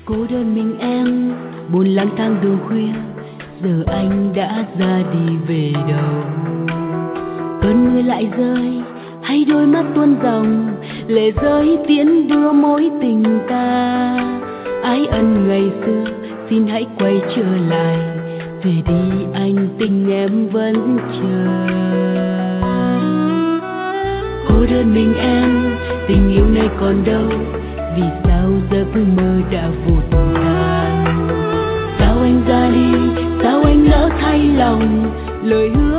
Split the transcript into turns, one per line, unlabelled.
Cô đơn mình em buồn lang thang đường khuya, giờ anh đã ra đi về đâu. Cơn mưa lại rơi hay đôi mắt tuôn dòng, lệ rơi tiễn đưa mối tình ta. Ái ân ngày xưa xin hãy quay trở lại, về đi anh tình em vẫn chờ. Cô đơn mình em tình yêu này còn đâu, vì sao giấc mơ đã vụt tàn. Sao anh ra đi, sao anh nỡ thay lòng, lời hứa